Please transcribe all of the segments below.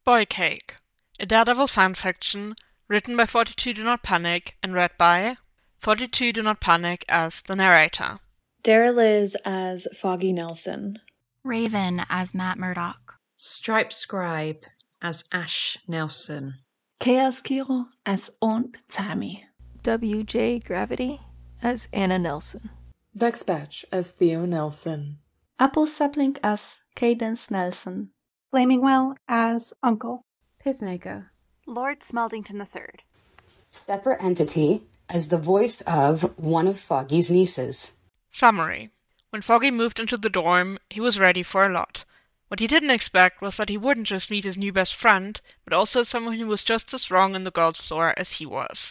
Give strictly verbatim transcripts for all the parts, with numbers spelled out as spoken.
Boy Cake, a Daredevil fanfiction written by forty-two Do Not Panic and read by forty-two Do Not Panic as the narrator. Dara Liz as Foggy Nelson. Raven as Matt Murdock. Stripe Scribe as Ash Nelson. Chaos Kiro as Aunt Tammy. W J Gravity as Anna Nelson. Vex Batch as Theo Nelson. Apple Sapling as Cadence Nelson. Flaming Well as Uncle. Pissnaker. Lord Smeldington the Third. Separate Entity as the voice of one of Foggy's nieces. Summary. When Foggy moved into the dorm, he was ready for a lot. What he didn't expect was that he wouldn't just meet his new best friend, but also someone who was just as wrong on the girls' floor as he was.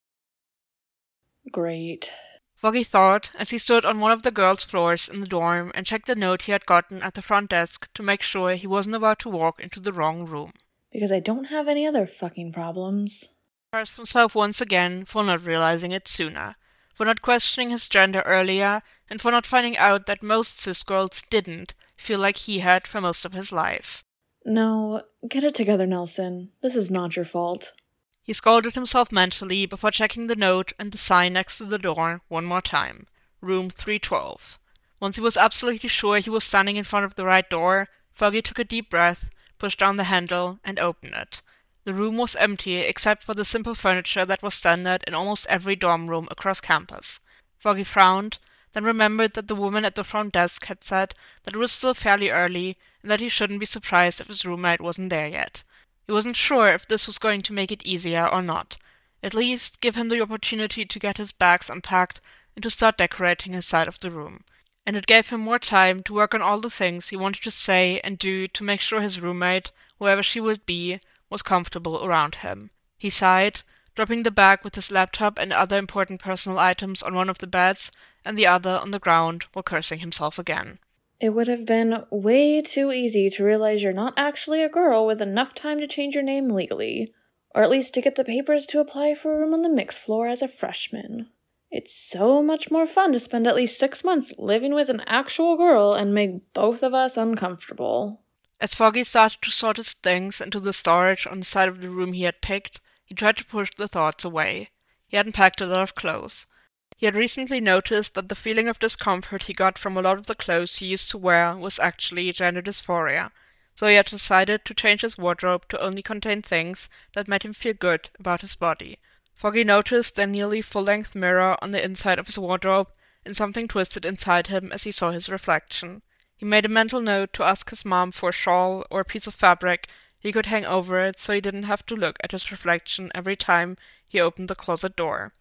Great. Foggy thought as he stood on one of the girls' floors in the dorm and checked the note he had gotten at the front desk to make sure he wasn't about to walk into the wrong room. Because I don't have any other fucking problems. He cursed himself once again for not realizing it sooner, for not questioning his gender earlier, and for not finding out that most cis girls didn't feel like he had for most of his life. No, get it together, Nelson. This is not your fault. He scolded himself mentally before checking the note and the sign next to the door one more time. Room three twelve. Once he was absolutely sure he was standing in front of the right door, Foggy took a deep breath, pushed down the handle, and opened it. The room was empty except for the simple furniture that was standard in almost every dorm room across campus. Foggy frowned, then remembered that the woman at the front desk had said that it was still fairly early and that he shouldn't be surprised if his roommate wasn't there yet. He wasn't sure if this was going to make it easier or not. At least give him the opportunity to get his bags unpacked and to start decorating his side of the room. And it gave him more time to work on all the things he wanted to say and do to make sure his roommate, whoever she would be, was comfortable around him. He sighed, dropping the bag with his laptop and other important personal items on one of the beds and the other on the ground while cursing himself again. It would have been way too easy to realize you're not actually a girl with enough time to change your name legally, or at least to get the papers to apply for a room on the mixed floor as a freshman. It's so much more fun to spend at least six months living with an actual girl and make both of us uncomfortable. As Foggy started to sort his things into the storage on the side of the room he had picked, he tried to push the thoughts away. He hadn't packed a lot of clothes. He had recently noticed that the feeling of discomfort he got from a lot of the clothes he used to wear was actually gender dysphoria, so he had decided to change his wardrobe to only contain things that made him feel good about his body. Foggy noticed the nearly full-length mirror on the inside of his wardrobe, and something twisted inside him as he saw his reflection. He made a mental note to ask his mom for a shawl or a piece of fabric he could hang over it so he didn't have to look at his reflection every time he opened the closet door.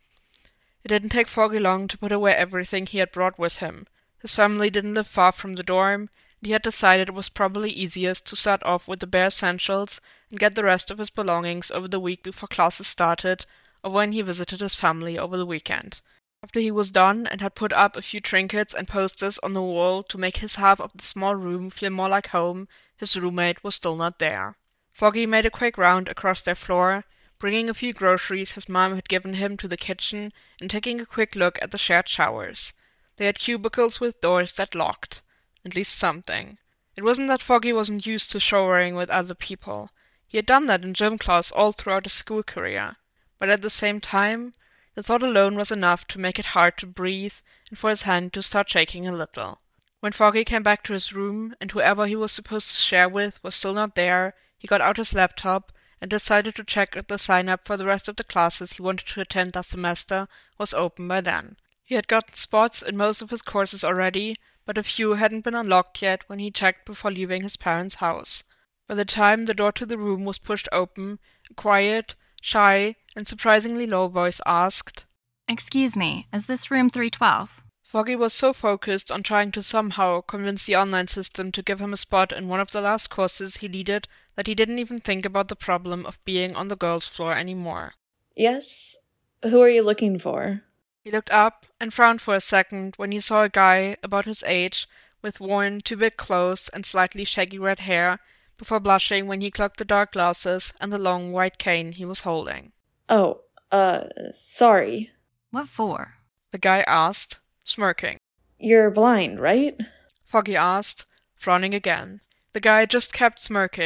It didn't take Foggy long to put away everything he had brought with him. His family didn't live far from the dorm, and he had decided it was probably easiest to start off with the bare essentials and get the rest of his belongings over the week before classes started or when he visited his family over the weekend. After he was done and had put up a few trinkets and posters on the wall to make his half of the small room feel more like home, his roommate was still not there. Foggy made a quick round across their floor, bringing a few groceries his mom had given him to the kitchen and taking a quick look at the shared showers. They had cubicles with doors that locked. At least something. It wasn't that Foggy wasn't used to showering with other people. He had done that in gym class all throughout his school career. But at the same time, the thought alone was enough to make it hard to breathe and for his hand to start shaking a little. When Foggy came back to his room and whoever he was supposed to share with was still not there, he got out his laptop and decided to check if the sign-up for the rest of the classes he wanted to attend that semester was open by then. He had gotten spots in most of his courses already, but a few hadn't been unlocked yet when he checked before leaving his parents' house. By the time the door to the room was pushed open, a quiet, shy, and surprisingly low voice asked, "Excuse me, is this room three twelve? Foggy was so focused on trying to somehow convince the online system to give him a spot in one of the last courses he needed that he didn't even think about the problem of being on the girls' floor anymore. Yes? Who are you looking for? He looked up and frowned for a second when he saw a guy about his age with worn, too big clothes and slightly shaggy red hair, before blushing when he clocked the dark glasses and the long white cane he was holding. Oh, uh, sorry. What for? The guy asked, smirking. You're blind, right? Foggy asked, frowning again. The guy just kept smirking,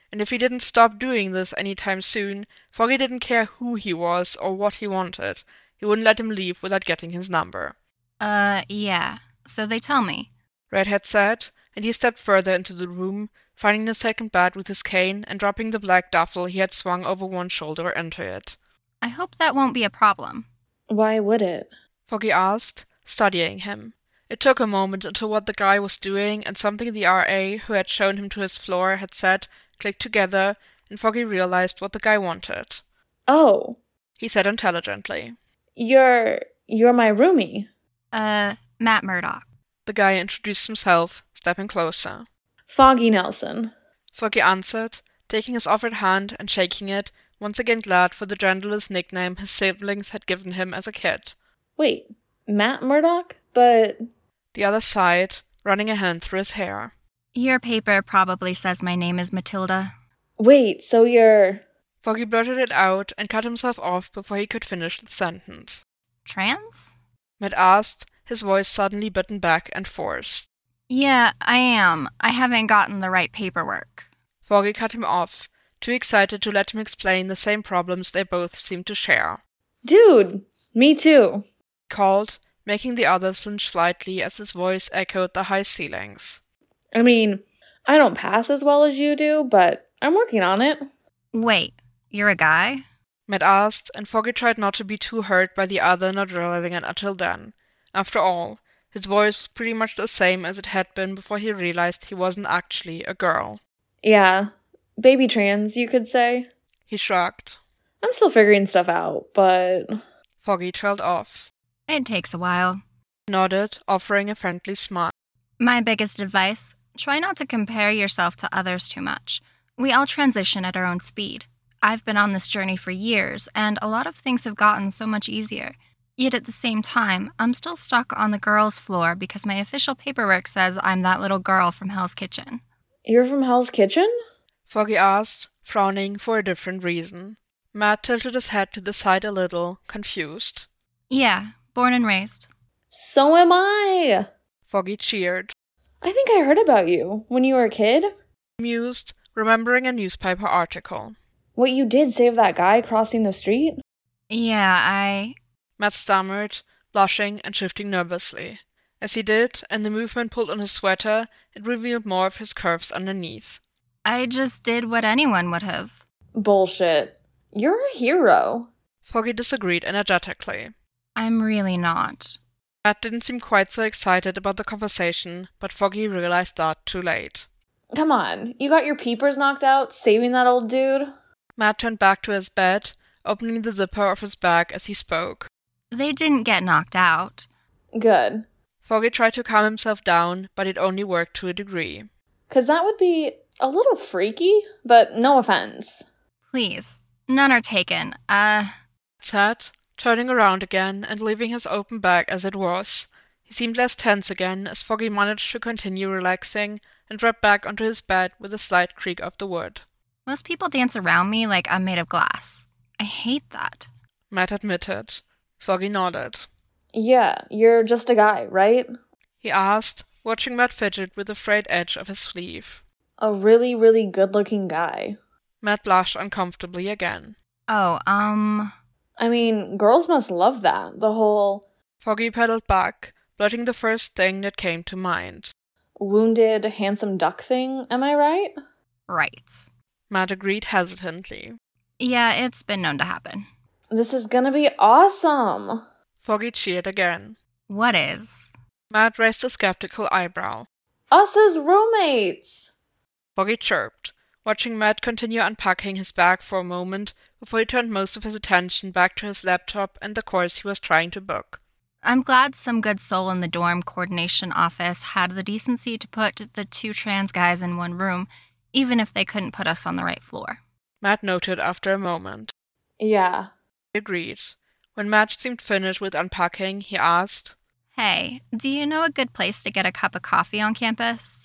and if he didn't stop doing this anytime soon, Foggy didn't care who he was or what he wanted. He wouldn't let him leave without getting his number. Uh, yeah. So they tell me. Redhead said, and he stepped further into the room, finding the second bed with his cane and dropping the black duffel he had swung over one shoulder into it. I hope that won't be a problem. Why would it? Foggy asked, studying him. It took a moment until what the guy was doing and something the R A who had shown him to his floor had said clicked together, and Foggy realized what the guy wanted. Oh. He said intelligently. You're... you're my roomie. Uh, Matt Murdock. The guy introduced himself, stepping closer. Foggy Nelson. Foggy answered, taking his offered hand and shaking it, once again glad for the gentlest nickname his siblings had given him as a kid. Wait, Matt Murdock? But... The other sighed, running a hand through his hair. Your paper probably says my name is Matilda. Wait, so you're... Foggy blurted it out and cut himself off before he could finish the sentence. Trans? Matt asked, his voice suddenly bitten back and forced. Yeah, I am. I haven't gotten the right paperwork. Foggy cut him off, too excited to let him explain the same problems they both seemed to share. Dude, me too. Called, making the others flinch slightly as his voice echoed the high ceilings. I mean, I don't pass as well as you do, but I'm working on it. Wait, you're a guy? Matt asked, and Foggy tried not to be too hurt by the other not realizing it until then. After all, his voice was pretty much the same as it had been before he realized he wasn't actually a girl. Yeah, baby trans, you could say. He shrugged. I'm still figuring stuff out, but... Foggy trailed off. It takes a while. Nodded, offering a friendly smile. My biggest advice, try not to compare yourself to others too much. We all transition at our own speed. I've been on this journey for years, and a lot of things have gotten so much easier. Yet at the same time, I'm still stuck on the girls' floor because my official paperwork says I'm that little girl from Hell's Kitchen. You're from Hell's Kitchen? Foggy asked, frowning for a different reason. Matt tilted his head to the side a little, confused. Yeah, born and raised. So am I! Foggy cheered. I think I heard about you when you were a kid. Mused, remembering a newspaper article. What you did save that guy crossing the street? Yeah, I... Matt stammered, blushing and shifting nervously. As he did, and the movement pulled on his sweater, it revealed more of his curves underneath. I just did what anyone would have. Bullshit. You're a hero. Foggy disagreed energetically. I'm really not. Matt didn't seem quite so excited about the conversation, but Foggy realized that too late. Come on, you got your peepers knocked out saving that old dude? Matt turned back to his bed, opening the zipper of his bag as he spoke. They didn't get knocked out. Good. Foggy tried to calm himself down, but it only worked to a degree. 'Cause that would be a little freaky, but no offense. Please, none are taken. Uh... Said, turning around again and leaving his open bag as it was. He seemed less tense again as Foggy managed to continue relaxing and dropped back onto his bed with a slight creak of the wood. Most people dance around me like I'm made of glass. I hate that. Matt admitted. Foggy nodded. Yeah, you're just a guy, right? He asked, watching Matt fidget with the frayed edge of his sleeve. A really, really good-looking guy. Matt blushed uncomfortably again. Oh, um... I mean, girls must love that, the whole... Foggy pedaled back, blurting the first thing that came to mind. Wounded, handsome duck thing, am I right? Right. Matt agreed hesitantly. Yeah, it's been known to happen. This is gonna be awesome! Foggy cheered again. What is? Matt raised a skeptical eyebrow. Us as roommates! Foggy chirped, watching Matt continue unpacking his bag for a moment before he turned most of his attention back to his laptop and the course he was trying to book. I'm glad some good soul in the dorm coordination office had the decency to put the two trans guys in one room, even if they couldn't put us on the right floor. Matt noted after a moment. Yeah. He agreed. When Matt seemed finished with unpacking, he asked, Hey, do you know a good place to get a cup of coffee on campus?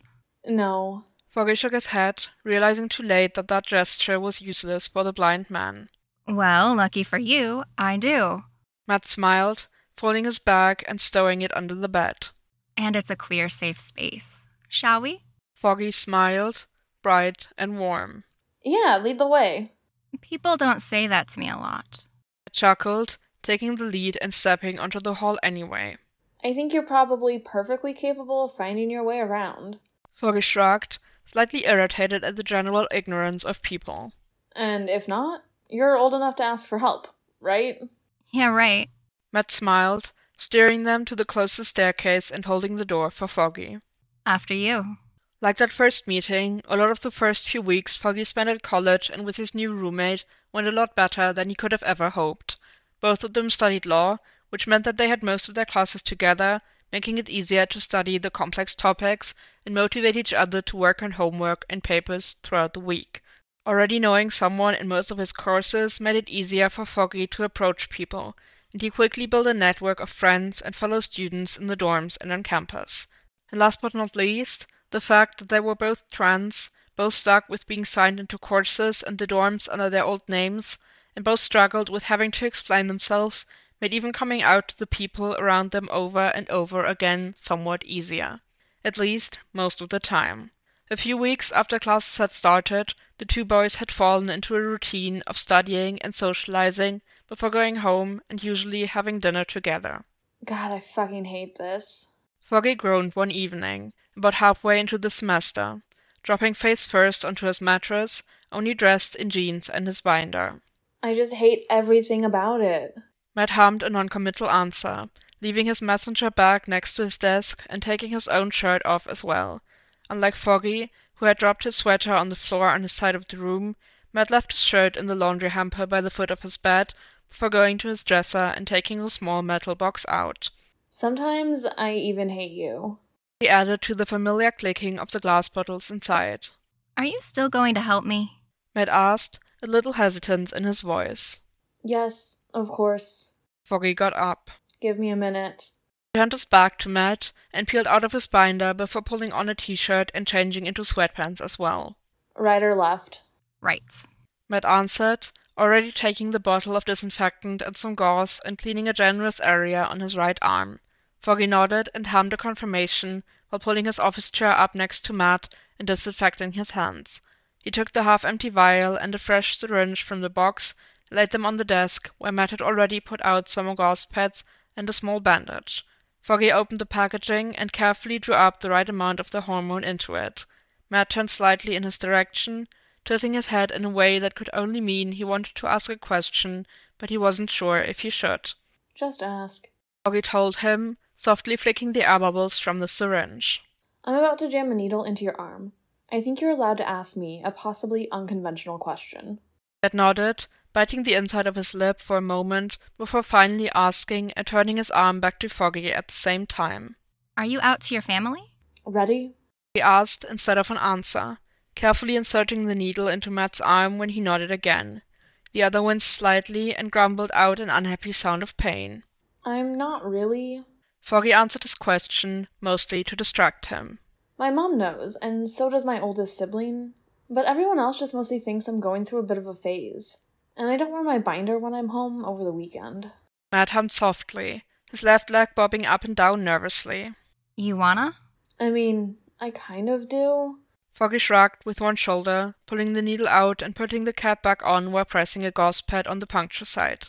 No. Foggy shook his head, realizing too late that that gesture was useless for the blind man. Well, lucky for you, I do. Matt smiled, folding his bag and stowing it under the bed. And it's a queer safe space. Shall we? Foggy smiled, bright and warm. Yeah, lead the way. People don't say that to me a lot. Matt chuckled, taking the lead and stepping onto the hall anyway. I think you're probably perfectly capable of finding your way around. Foggy shrugged, slightly irritated at the general ignorance of people. And if not, you're old enough to ask for help, right? Yeah, right. Matt smiled, steering them to the closest staircase and holding the door for Foggy. After you. Like that first meeting, a lot of the first few weeks Foggy spent at college and with his new roommate went a lot better than he could have ever hoped. Both of them studied law, which meant that they had most of their classes together, making it easier to study the complex topics and motivate each other to work on homework and papers throughout the week. Already knowing someone in most of his courses made it easier for Foggy to approach people, and he quickly built a network of friends and fellow students in the dorms and on campus. And last but not least, the fact that they were both trans, both stuck with being signed into courses and the dorms under their old names, and both struggled with having to explain themselves, made even coming out to the people around them over and over again somewhat easier. At least, most of the time. A few weeks after classes had started, the two boys had fallen into a routine of studying and socializing before going home and usually having dinner together. God, I fucking hate this. Foggy groaned one evening, about halfway into the semester, dropping face first onto his mattress, only dressed in jeans and his binder. I just hate everything about it. Matt hummed a non-committal answer, leaving his messenger bag next to his desk and taking his own shirt off as well. Unlike Foggy, who had dropped his sweater on the floor on his side of the room, Matt left his shirt in the laundry hamper by the foot of his bed before going to his dresser and taking a small metal box out. Sometimes I even hate you. He added to the familiar clicking of the glass bottles inside. Are you still going to help me? Matt asked, a little hesitance in his voice. Yes, of course. Foggy got up. Give me a minute. He turned his back to Matt and peeled out of his binder before pulling on a t-shirt and changing into sweatpants as well. Right or left? Right. Matt answered, already taking the bottle of disinfectant and some gauze and cleaning a generous area on his right arm. Foggy nodded and hummed a confirmation while pulling his office chair up next to Matt and disinfecting his hands. He took the half-empty vial and a fresh syringe from the box and laid them on the desk, where Matt had already put out some gauze pads and a small bandage. Foggy opened the packaging and carefully drew up the right amount of the hormone into it. Matt turned slightly in his direction, tilting his head in a way that could only mean he wanted to ask a question, but he wasn't sure if he should. Just ask. Foggy told him, softly flicking the air bubbles from the syringe. I'm about to jam a needle into your arm. I think you're allowed to ask me a possibly unconventional question. Matt nodded, biting the inside of his lip for a moment before finally asking and turning his arm back to Foggy at the same time. Are you out to your family? Ready? He asked instead of an answer, carefully inserting the needle into Matt's arm when he nodded again. The other winced slightly and grumbled out an unhappy sound of pain. I'm not really. Foggy answered his question, mostly to distract him. My mom knows, and so does my oldest sibling, but everyone else just mostly thinks I'm going through a bit of a phase, and I don't wear my binder when I'm home over the weekend. Matt hummed softly, his left leg bobbing up and down nervously. You wanna? I mean, I kind of do. Foggy shrugged with one shoulder, pulling the needle out and putting the cap back on while pressing a gauze pad on the puncture site.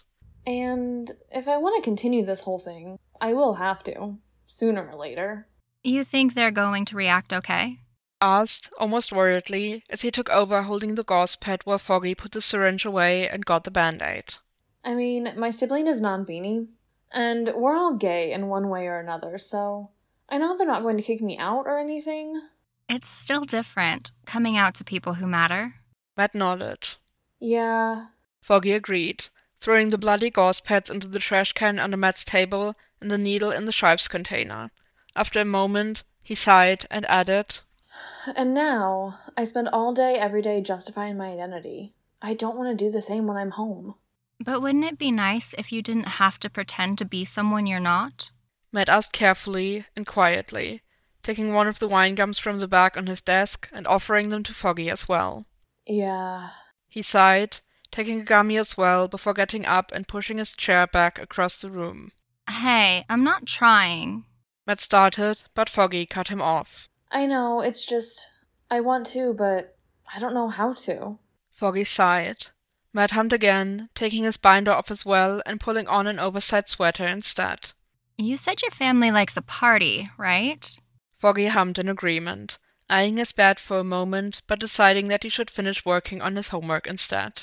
And if I want to continue this whole thing, I will have to, sooner or later. You think they're going to react okay? Asked, almost worriedly, as he took over holding the gauze pad while Foggy put the syringe away and got the band-aid. I mean, my sibling is non-beanie, and we're all gay in one way or another, so I know they're not going to kick me out or anything. It's still different, coming out to people who matter. Matt nodded. Yeah. Foggy agreed, throwing the bloody gauze pads into the trash can under Matt's table and the needle in the stripes container. After a moment, he sighed and added, And now, I spend all day every day justifying my identity. I don't want to do the same when I'm home. But wouldn't it be nice if you didn't have to pretend to be someone you're not? Matt asked carefully and quietly, taking one of the wine gums from the bag on his desk and offering them to Foggy as well. Yeah. He sighed, taking a gummy as well before getting up and pushing his chair back across the room. Hey, I'm not trying. Matt started, but Foggy cut him off. I know, it's just, I want to, but I don't know how to. Foggy sighed. Matt hummed again, taking his binder off as well and pulling on an oversized sweater instead. You said your family likes a party, right? Foggy hummed in agreement, eyeing his bed for a moment, but deciding that he should finish working on his homework instead.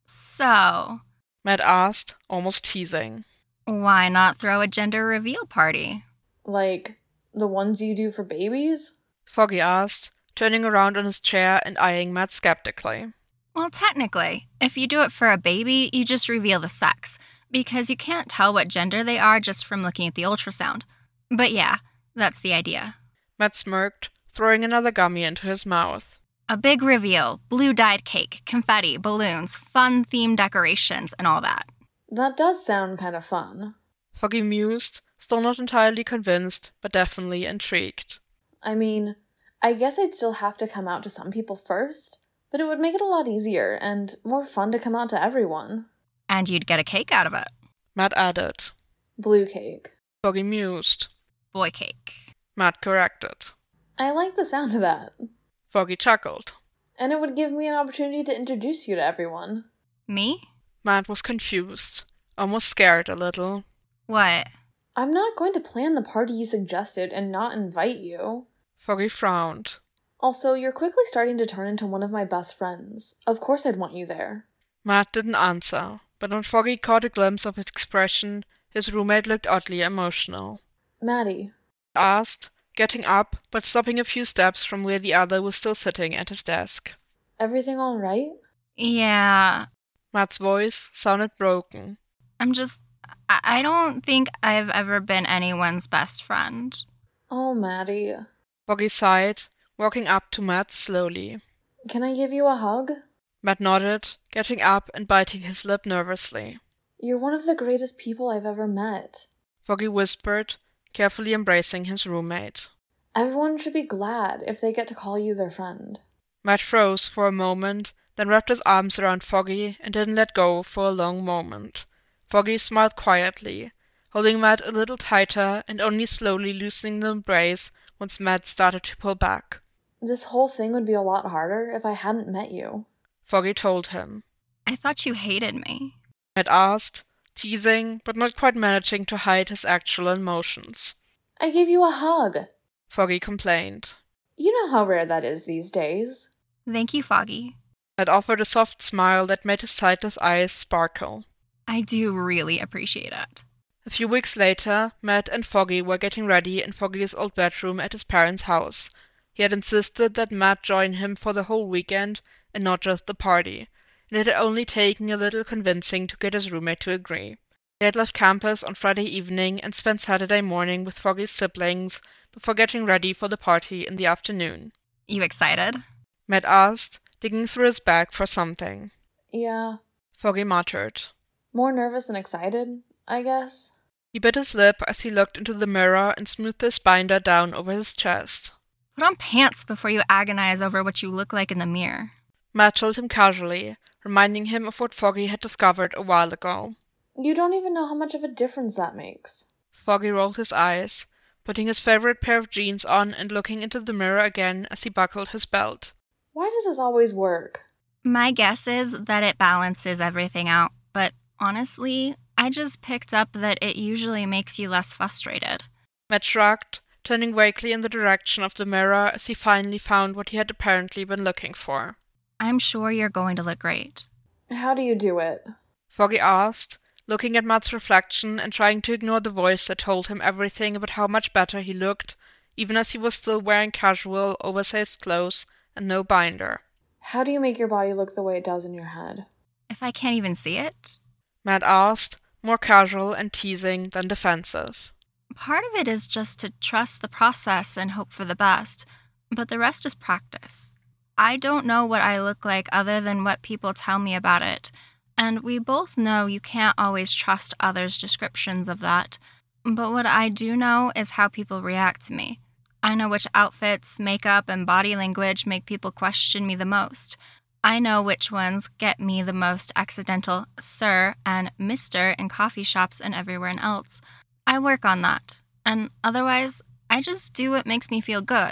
So, Matt asked, almost teasing. Why not throw a gender reveal party? Like, the ones you do for babies? Foggy asked, turning around on his chair and eyeing Matt skeptically. Well, technically, if you do it for a baby, you just reveal the sex, because you can't tell what gender they are just from looking at the ultrasound. But yeah, that's the idea. Matt smirked, throwing another gummy into his mouth. A big reveal, blue-dyed cake, confetti, balloons, fun themed decorations, and all that. That does sound kind of fun. Foggy mused, still not entirely convinced, but definitely intrigued. I mean, I guess I'd still have to come out to some people first, but it would make it a lot easier and more fun to come out to everyone. And you'd get a cake out of it. Matt added. Blue cake. Foggy mused. Boy cake. Matt corrected. I like the sound of that. Foggy chuckled. And it would give me an opportunity to introduce you to everyone. Me? Matt was confused, almost scared a little. What? I'm not going to plan the party you suggested and not invite you. Foggy frowned. Also, you're quickly starting to turn into one of my best friends. Of course I'd want you there. Matt didn't answer, but when Foggy caught a glimpse of his expression, his roommate looked oddly emotional. Maddie. Asked, getting up, but stopping a few steps from where the other was still sitting at his desk. Everything all right? Yeah. Matt's voice sounded broken. I'm just... I don't think I've ever been anyone's best friend. Oh, Maddie. Foggy sighed, walking up to Matt slowly. Can I give you a hug? Matt nodded, getting up and biting his lip nervously. You're one of the greatest people I've ever met. Foggy whispered, carefully embracing his roommate. Everyone should be glad if they get to call you their friend. Matt froze for a moment, then wrapped his arms around Foggy and didn't let go for a long moment. Foggy smiled quietly, holding Matt a little tighter and only slowly loosening the embrace once Matt started to pull back. This whole thing would be a lot harder if I hadn't met you, Foggy told him. I thought you hated me. Matt asked, teasing, but not quite managing to hide his actual emotions. I gave you a hug, Foggy complained. You know how rare that is these days. Thank you, Foggy. Matt offered a soft smile that made his sightless eyes sparkle. I do really appreciate it. A few weeks later, Matt and Foggy were getting ready in Foggy's old bedroom at his parents' house. He had insisted that Matt join him for the whole weekend and not just the party, and it had only taken a little convincing to get his roommate to agree. They had left campus on Friday evening and spent Saturday morning with Foggy's siblings before getting ready for the party in the afternoon. You excited? Matt asked, digging through his bag for something. Yeah. Foggy muttered. More nervous than excited, I guess. He bit his lip as he looked into the mirror and smoothed his binder down over his chest. Put on pants before you agonize over what you look like in the mirror. Matt told him casually, reminding him of what Foggy had discovered a while ago. You don't even know how much of a difference that makes. Foggy rolled his eyes, putting his favorite pair of jeans on and looking into the mirror again as he buckled his belt. Why does this always work? My guess is that it balances everything out, but honestly, I just picked up that it usually makes you less frustrated. Matt shrugged, turning vaguely in the direction of the mirror as he finally found what he had apparently been looking for. I'm sure you're going to look great. How do you do it? Foggy asked, looking at Matt's reflection and trying to ignore the voice that told him everything about how much better he looked, even as he was still wearing casual, oversized clothes and no binder. How do you make your body look the way it does in your head? If I can't even see it? Matt asked, more casual and teasing than defensive. Part of it is just to trust the process and hope for the best, but the rest is practice. I don't know what I look like other than what people tell me about it, and we both know you can't always trust others' descriptions of that. But what I do know is how people react to me. I know which outfits, makeup, and body language make people question me the most. I know which ones get me the most accidental sir and mister in coffee shops and everywhere else. I work on that, and otherwise, I just do what makes me feel good.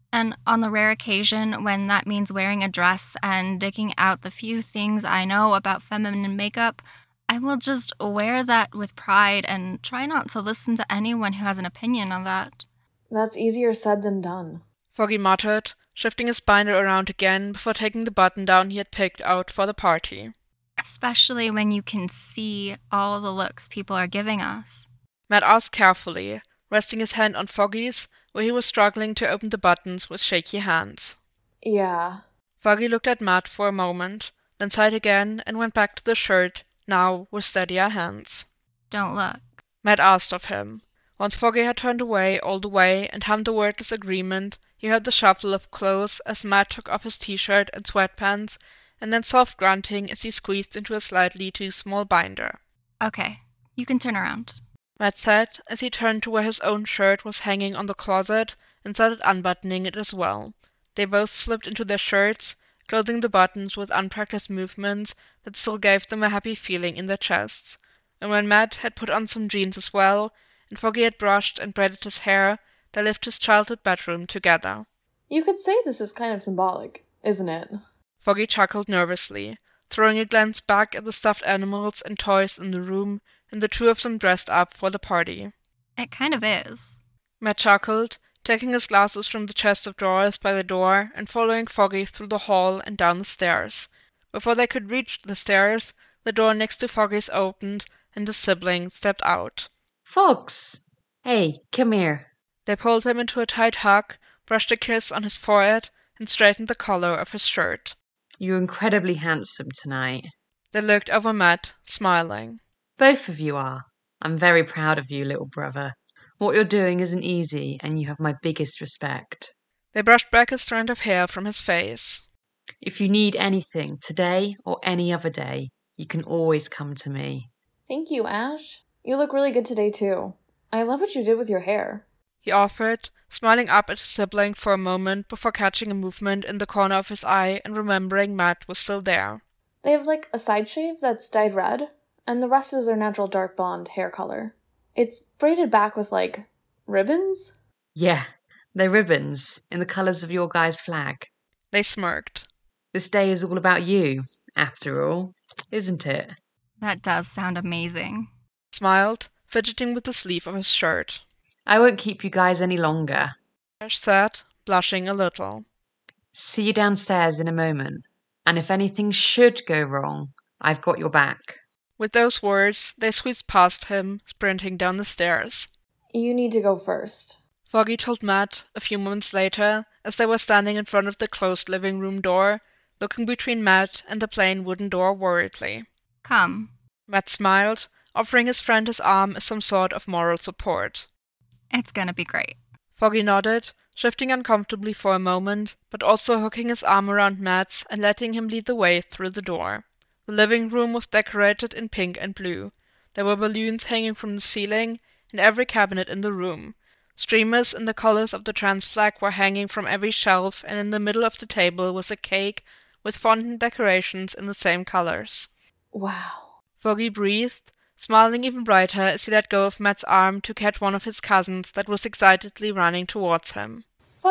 And on the rare occasion when that means wearing a dress and digging out the few things I know about feminine makeup, I will just wear that with pride and try not to listen to anyone who has an opinion on that. That's easier said than done, Foggy muttered, shifting his binder around again before taking the button down he had picked out for the party. Especially when you can see all the looks people are giving us. Matt asked carefully, resting his hand on Foggy's, where he was struggling to open the buttons with shaky hands. Yeah. Foggy looked at Matt for a moment, then sighed again and went back to the shirt, now with steadier hands. Don't look, Matt asked of him. Once Foggy had turned away all the way and hummed a wordless agreement, he heard the shuffle of clothes as Matt took off his t-shirt and sweatpants, and then soft grunting as he squeezed into a slightly too small binder. Okay, you can turn around, Matt said as he turned to where his own shirt was hanging on the closet and started unbuttoning it as well. They both slipped into their shirts, closing the buttons with unpracticed movements that still gave them a happy feeling in their chests. And when Matt had put on some jeans as well, and Foggy had brushed and braided his hair, they left his childhood bedroom together. You could say this is kind of symbolic, isn't it? Foggy chuckled nervously, throwing a glance back at the stuffed animals and toys in the room, and the two of them dressed up for the party. It kind of is. Matt chuckled, taking his glasses from the chest of drawers by the door and following Foggy through the hall and down the stairs. Before they could reach the stairs, the door next to Foggy's opened, and his sibling stepped out. Fogs! Hey, come here. They pulled him into a tight hug, brushed a kiss on his forehead, and straightened the collar of his shirt. You're incredibly handsome tonight. They looked over Matt, smiling. Both of you are. I'm very proud of you, little brother. What you're doing isn't easy, and you have my biggest respect. They brushed back a strand of hair from his face. If you need anything, today or any other day, you can always come to me. Thank you, Ash. You look really good today, too. I love what you did with your hair, he offered, smiling up at his sibling for a moment before catching a movement in the corner of his eye and remembering Matt was still there. They have, like, a side shave that's dyed red, and the rest is their natural dark blonde hair color. It's braided back with, like, ribbons? Yeah, they're ribbons in the colours of your guys' flag. They smirked. This day is all about you, after all, isn't it? That does sound amazing. Smiled, fidgeting with the sleeve of his shirt. I won't keep you guys any longer, Ash said, blushing a little. See you downstairs in a moment, and if anything should go wrong, I've got your back. With those words, they squeezed past him, sprinting down the stairs. You need to go first, Foggy told Matt a few moments later, as they were standing in front of the closed living room door, looking between Matt and the plain wooden door worriedly. Come. Matt smiled, offering his friend his arm as some sort of moral support. It's gonna be great. Foggy nodded, shifting uncomfortably for a moment, but also hooking his arm around Matt's and letting him lead the way through the door. The living room was decorated in pink and blue. There were balloons hanging from the ceiling in every cabinet in the room. Streamers in the colors of the trans flag were hanging from every shelf, and in the middle of the table was a cake with fondant decorations in the same colors. Wow. Foggy breathed, smiling even brighter as he let go of Matt's arm to catch one of his cousins that was excitedly running towards him.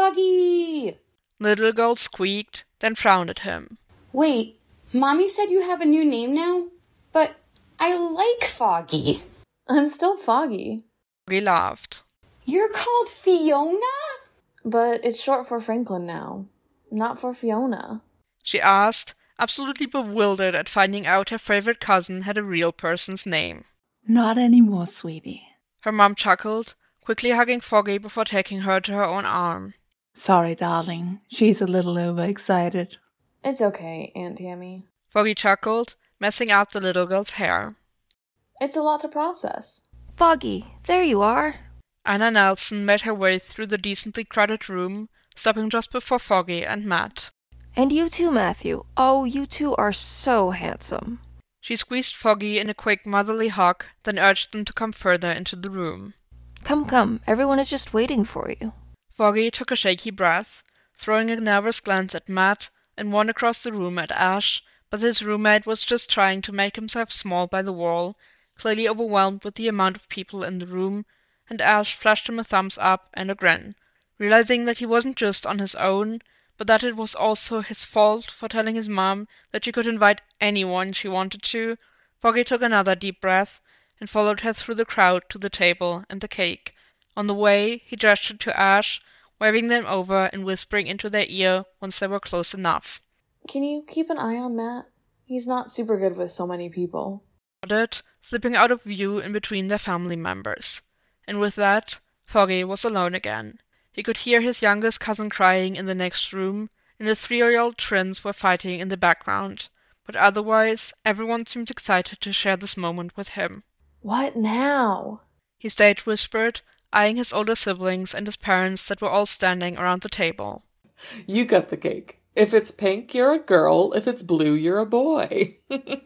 Foggy! Little girl squeaked, then frowned at him. Wait, Mommy said you have a new name now? But I like Foggy. I'm still Foggy. Foggy laughed. You're called Fiona? But it's short for Franklin now, not for Fiona. She asked, absolutely bewildered at finding out her favorite cousin had a real person's name. Not anymore, sweetie. Her mom chuckled, quickly hugging Foggy before taking her to her own arm. Sorry, darling. She's a little overexcited. It's okay, Aunt Tammy. Foggy chuckled, messing up the little girl's hair. It's a lot to process. Foggy, there you are. Anna Nelson made her way through the decently crowded room, stopping just before Foggy and Matt. And you too, Matthew. Oh, you two are so handsome. She squeezed Foggy in a quick motherly hug, then urged them to come further into the room. Come, come, everyone is just waiting for you. Foggy took a shaky breath, throwing a nervous glance at Matt and one across the room at Ash, but his roommate was just trying to make himself small by the wall, clearly overwhelmed with the amount of people in the room, and Ash flashed him a thumbs up and a grin. Realizing that he wasn't just on his own, but that it was also his fault for telling his mom that she could invite anyone she wanted to, Foggy took another deep breath and followed her through the crowd to the table and the cake. On the way, he gestured to Ash, waving them over and whispering into their ear once they were close enough. Can you keep an eye on Matt? He's not super good with so many people. Nodded, slipping out of view in between their family members. And with that, Foggy was alone again. He could hear his youngest cousin crying in the next room, and the three-year-old twins were fighting in the background. But otherwise, everyone seemed excited to share this moment with him. What now? He stayed whispered, eyeing his older siblings and his parents that were all standing around the table. You got the cake. If it's pink, you're a girl. If it's blue, you're a boy.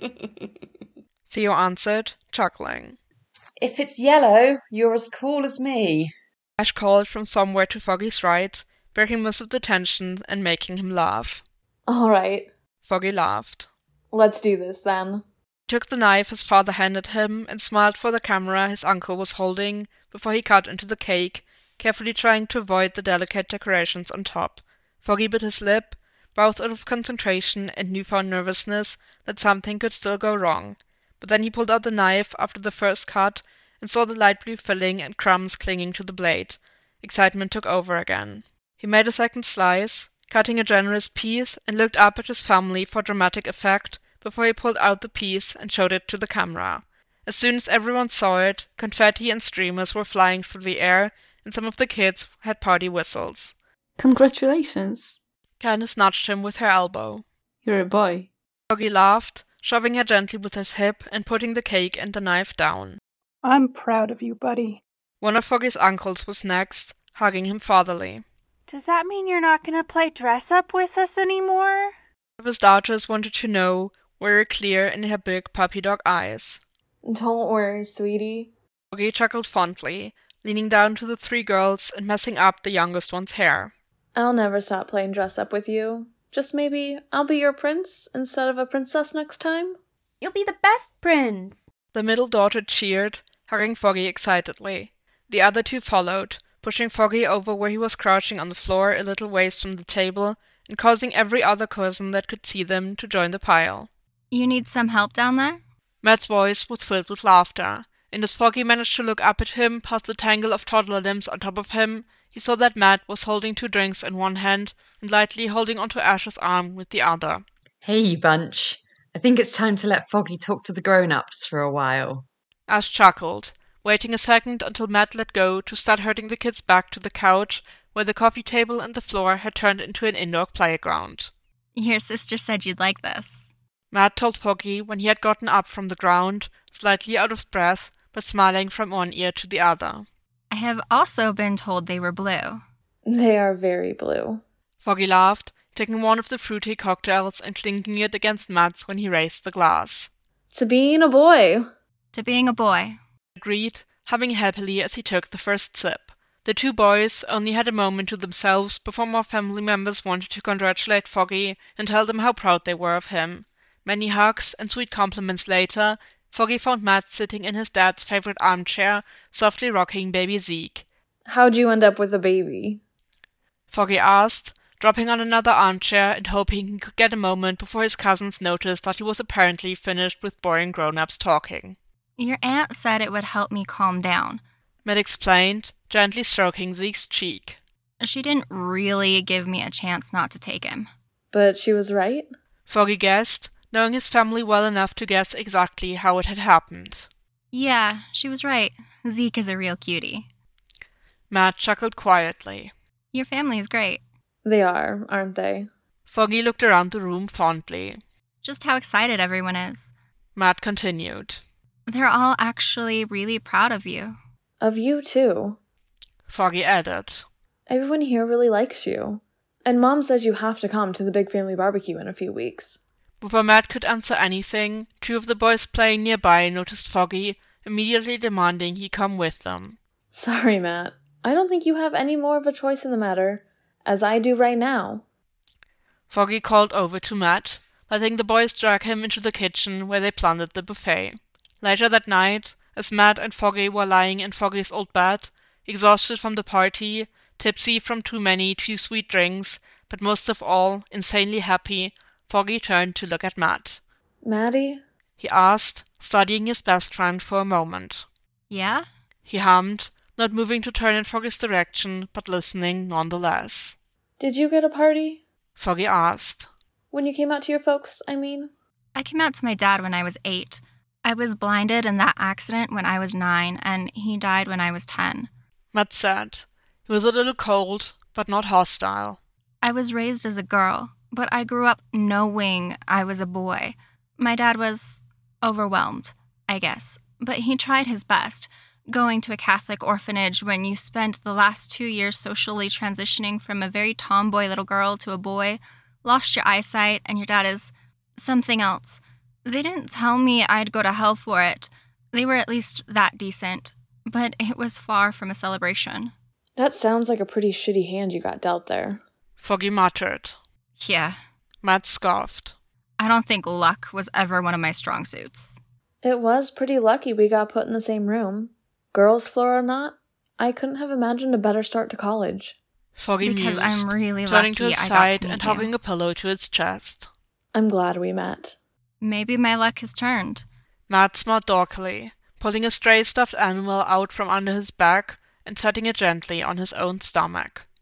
Theo answered, chuckling. If it's yellow, you're as cool as me. Ash called from somewhere to Foggy's right, breaking most of the tension and making him laugh. All right. Foggy laughed. Let's do this, then. He took the knife his father handed him and smiled for the camera his uncle was holding before he cut into the cake, carefully trying to avoid the delicate decorations on top. Foggy bit his lip, both out of concentration and newfound nervousness that something could still go wrong. But then he pulled out the knife after the first cut and saw the light blue filling and crumbs clinging to the blade. Excitement took over again. He made a second slice, cutting a generous piece, and looked up at his family for dramatic effect before he pulled out the piece and showed it to the camera. As soon as everyone saw it, confetti and streamers were flying through the air, and some of the kids had party whistles. Congratulations. Candace nudged him with her elbow. You're a boy. Foggy laughed, shoving her gently with his hip and putting the cake and the knife down. I'm proud of you, buddy. One of Foggy's uncles was next, hugging him fatherly. Does that mean you're not going to play dress-up with us anymore? One of his daughters wanted to know, very clear in her big puppy dog eyes. Don't worry, sweetie. Foggy chuckled fondly, leaning down to the three girls and messing up the youngest one's hair. I'll never stop playing dress-up with you. Just maybe I'll be your prince instead of a princess next time? You'll be the best prince. The middle daughter cheered, hugging Foggy excitedly. The other two followed, pushing Foggy over where he was crouching on the floor a little ways from the table and causing every other cousin that could see them to join the pile. You need some help down there? Matt's voice was filled with laughter, and as Foggy managed to look up at him past the tangle of toddler limbs on top of him, he saw that Matt was holding two drinks in one hand and lightly holding onto Ash's arm with the other. Hey, you bunch. I think it's time to let Foggy talk to the grown-ups for a while. Ash chuckled, waiting a second until Matt let go to start herding the kids back to the couch, where the coffee table and the floor had turned into an indoor playground. Your sister said you'd like this. Matt told Foggy when he had gotten up from the ground, slightly out of breath, but smiling from one ear to the other. I have also been told they were blue. They are very blue. Foggy laughed, taking one of the fruity cocktails and clinking it against Matt's when he raised the glass. To being a boy. To being a boy. Agreed, humming happily as he took the first sip. The two boys only had a moment to themselves before more family members wanted to congratulate Foggy and tell them how proud they were of him. Many hugs and sweet compliments later, Foggy found Matt sitting in his dad's favorite armchair, softly rocking baby Zeke. How'd you end up with a baby? Foggy asked, dropping on another armchair and hoping he could get a moment before his cousins noticed that he was apparently finished with boring grown-ups talking. Your aunt said it would help me calm down. Matt explained, gently stroking Zeke's cheek. She didn't really give me a chance not to take him. But she was right? Foggy guessed, knowing his family well enough to guess exactly how it had happened. Yeah, she was right. Zeke is a real cutie. Matt chuckled quietly. Your family is great. They are, aren't they? Foggy looked around the room fondly. Just how excited everyone is. Matt continued. They're all actually really proud of you. Of you, too. Foggy added. Everyone here really likes you. And Mom says you have to come to the big family barbecue in a few weeks. Before Matt could answer anything, two of the boys playing nearby noticed Foggy, immediately demanding he come with them. Sorry, Matt. I don't think you have any more of a choice in the matter, as I do right now. Foggy called over to Matt, letting the boys drag him into the kitchen where they plundered the buffet. Later that night, as Matt and Foggy were lying in Foggy's old bed, exhausted from the party, Tipsy from too many too sweet drinks, but most of all, insanely happy, Foggy turned to look at Matt. Maddie? He asked, studying his best friend for a moment. Yeah? He hummed, not moving to turn in Foggy's direction, but listening nonetheless. Did you get a party? Foggy asked. When you came out to your folks, I mean? I came out to my dad when I was eight. I was blinded in that accident when I was nine, and he died when I was ten. Matt said. He was a little cold, but not hostile. I was raised as a girl, but I grew up knowing I was a boy. My dad was overwhelmed, I guess, but he tried his best. Going to a Catholic orphanage when you spent the last two years socially transitioning from a very tomboy little girl to a boy, lost your eyesight, and your dad is something else. They didn't tell me I'd go to hell for it. They were at least that decent, but it was far from a celebration. That sounds like a pretty shitty hand you got dealt there. Foggy muttered. Yeah. Matt scoffed. I don't think luck was ever one of my strong suits. It was pretty lucky we got put in the same room. Girls' floor or not, I couldn't have imagined a better start to college. Foggy because mused, I'm really turning lucky to his I got side to meet and you. hugging a pillow to its chest. I'm glad we met. Maybe my luck has turned. Matt smiled dorkily, pulling a stray stuffed animal out from under his back and setting it gently on his own stomach.